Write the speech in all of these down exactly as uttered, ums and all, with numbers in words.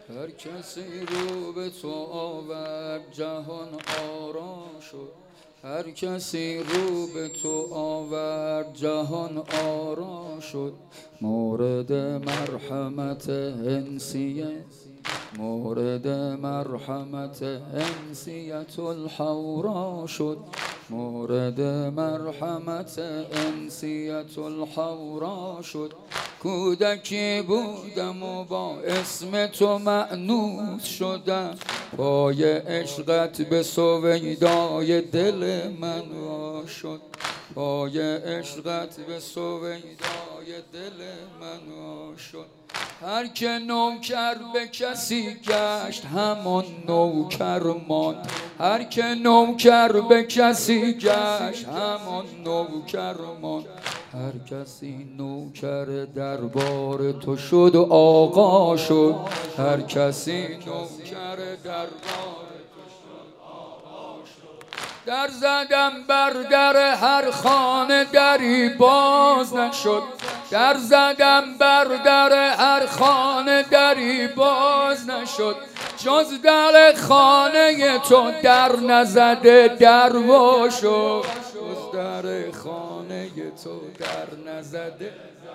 هر کسی رو به تو آورد جهان آرام شد. هر کسی رو به تو آورد جهان آرام شد. مورد مرحمت انسیه، مورد مرحمت انسیت الحورا شد. مورد مرحمت انسیت الحورا شد. کودکی بودم و با اسم تو مأنوس شدم. پای عشقت به سویدای دل من وا شد. پای عشقت به سویدای دل من وا شد. هر که نوکر به کسی گشت همان نوکر ماند. هر که نوکر به کسی گشت همان نوکر ماند. هر کسی نوکر دربار تو شد و آقا شد. هر کسی نوکر دربار تو شد آقا شد. در زدم بر در هر خانه دری باز نشد. در زدم بر در هر خانه دری باز نشد. جز در خانه تو در نزده در وا شد. جز در خانه تو در نزده.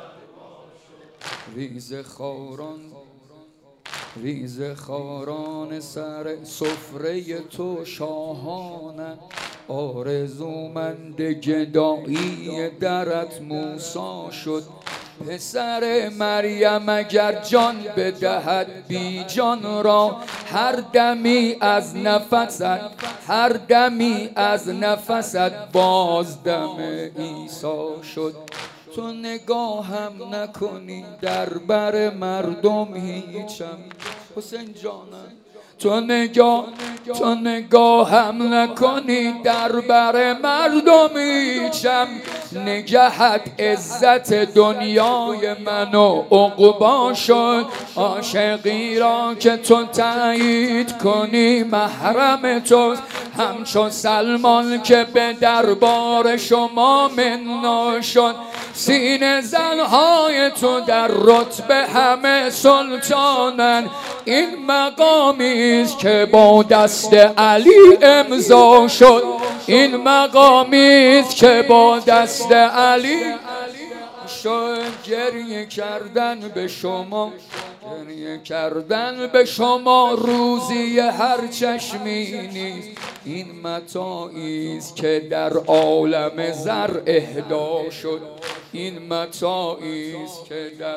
ریز خاران ریز خاران سر سفره تو شاهانه. آرزومند گدایی درت موسی شد. پسر مریم اگر جان بدهد بی جان را، هر دمی از نفست هر دمی از نفست باز دم عیسی شد. تو نگاهم نکنی در بر مردم هیچم حسین جانم. تو نگاه تو نگاهم نکنی در بر مردم هیچم. نگهت عزت دنیای من و عقبا شد. عاشقی را که تو تایید کنی محرم توست. همچون سلمان که به دربار شما منا شد. سینه زنهای تو در رتبه همه سلطانن. این مقامی است که با دست علی امضا شد. این مقامی است که با دست علی شد. گریه کردن به شما گریه کردن به شما روزی هر چشمی نیست. این متاعی است که در عالم زر اهدا شد. این متاعی است که در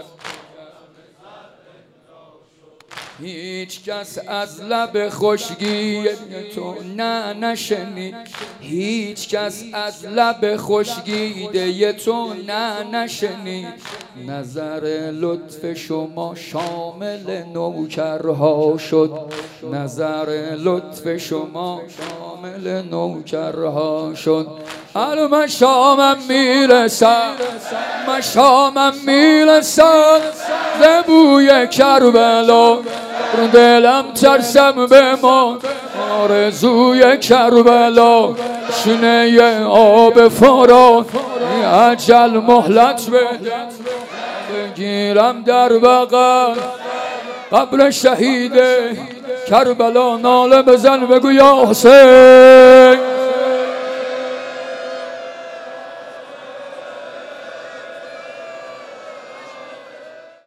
هیچ کس از لب خشکی تو نه نشنید. هیچ کس از لب خشکیده تو نه نشنید. نظر لطف شما شامل نوکرها شد. نظر لطف شما شامل نوکرها شد. الو مشامم میرسم مشامم میرسم ز بوی کربلا. دلم ترسم به ما آرزوی کربلا. شنه آب فرات اجل مهلت بده. بگیرم در بغل قبر شهید کربلا. ناله بزن بگو یا حسین.